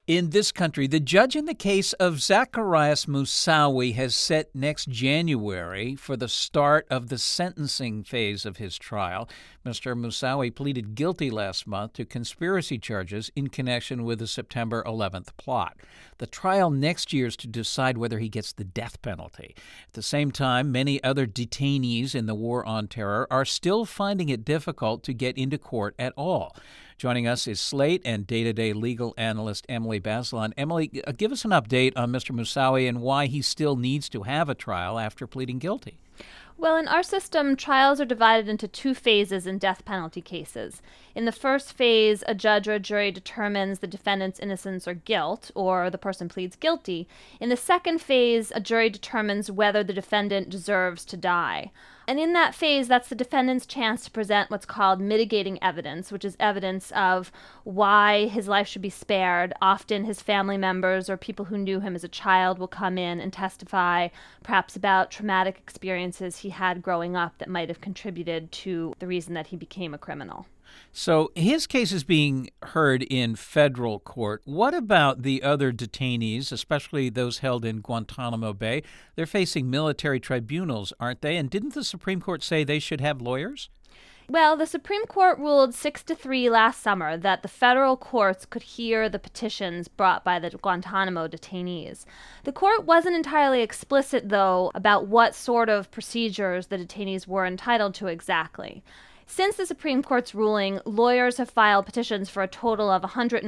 In this country, the judge in the case of Zacarias Moussaoui has set next January for the start of the sentencing phase of his trial. Mr. Moussaoui pleaded guilty last month to conspiracy charges in connection with the September 11th plot. The trial next year is to decide whether he gets the death penalty. At the same time, many other detainees in the war on terror are still finding it difficult to get into court at all. Joining us is Slate and day-to-day legal analyst Emily Bazelon. Emily, give us an update on Mr. Moussaoui and why he still needs to have a trial after pleading guilty. Well, in our system, trials are divided into two phases in death penalty cases. In the first phase, a judge or a jury determines the defendant's innocence or guilt, or the person pleads guilty. In the second phase, a jury determines whether the defendant deserves to die. And in that phase, that's the defendant's chance to present what's called mitigating evidence, which is evidence of why his life should be spared. Often his family members or people who knew him as a child will come in and testify, perhaps about traumatic experiences he had growing up that might have contributed to the reason that he became a criminal. So his case is being heard in federal court. What about the other detainees, especially those held in Guantanamo Bay? They're facing military tribunals, aren't they? And didn't the Supreme Court say they should have lawyers? Well, the Supreme Court ruled 6-3 last summer that the federal courts could hear the petitions brought by the Guantanamo detainees. The court wasn't entirely explicit, though, about what sort of procedures the detainees were entitled to exactly. Since the Supreme Court's ruling, lawyers have filed petitions for a total of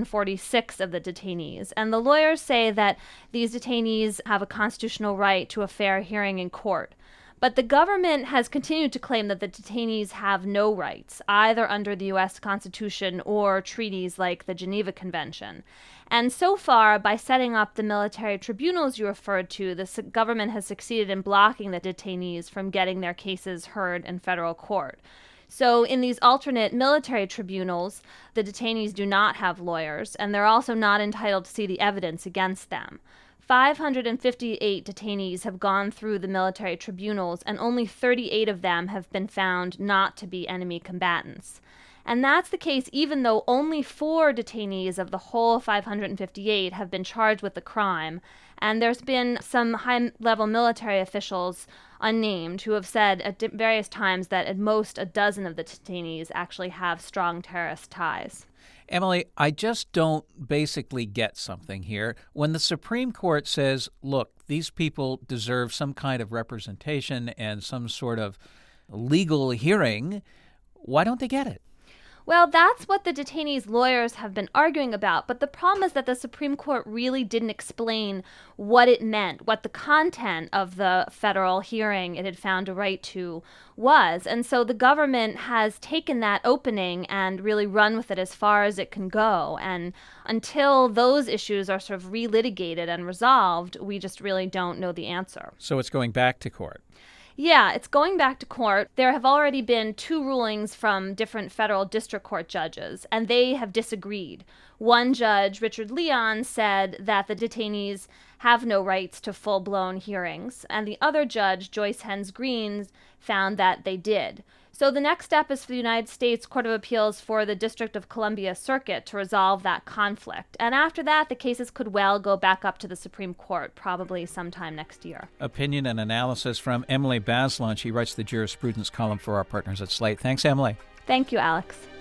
146 of the detainees, and the lawyers say that these detainees have a constitutional right to a fair hearing in court. But the government has continued to claim that the detainees have no rights, either under the U.S. Constitution or treaties like the Geneva Convention. And so far, by setting up the military tribunals you referred to, the government has succeeded in blocking the detainees from getting their cases heard in federal court. So in these alternate military tribunals, the detainees do not have lawyers, and they're also not entitled to see the evidence against them. 558 detainees have gone through the military tribunals, and only 38 of them have been found not to be enemy combatants. And that's the case even though only 4 detainees of the whole 558 have been charged with the crime. And there's been some high-level military officials, unnamed, who have said at various times that at most a dozen of the detainees actually have strong terrorist ties. Emily, I just don't basically get something here. When the Supreme Court says, look, these people deserve some kind of representation and some sort of legal hearing, why don't they get it? Well, that's what the detainees' lawyers have been arguing about, but the problem is that the Supreme Court really didn't explain what it meant, what the content of the federal hearing it had found a right to was. And so the government has taken that opening and really run with it as far as it can go. And until those issues are sort of relitigated and resolved, we just really don't know the answer. So it's going back to court. Yeah, it's going back to court. There have already been 2 rulings from different federal district court judges, and they have disagreed. One judge, Richard Leon, said that the detainees have no rights to full-blown hearings, and the other judge, Joyce Hens Green, found that they did. So the next step is for the United States Court of Appeals for the District of Columbia Circuit to resolve that conflict. And after that, the cases could well go back up to the Supreme Court, probably sometime next year. Opinion and analysis from Emily Bazelon. She writes the jurisprudence column for our partners at Slate. Thanks, Emily. Thank you, Alex.